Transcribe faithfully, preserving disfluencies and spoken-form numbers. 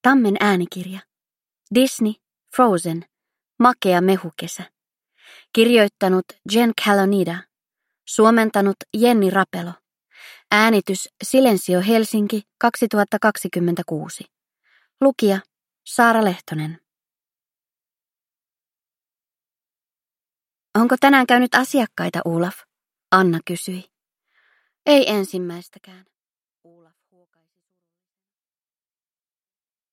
Tammen äänikirja. Disney, Frozen, makea mehukesä. Kirjoittanut Jen Kalonida. Suomentanut Jenni Rapelo. Äänitys Silensio Helsinki kaksituhattakaksikymmentäkuusi. Lukija Saara Lehtonen. Onko tänään käynyt asiakkaita, Olaf? Anna kysyi. Ei ensimmäistäkään.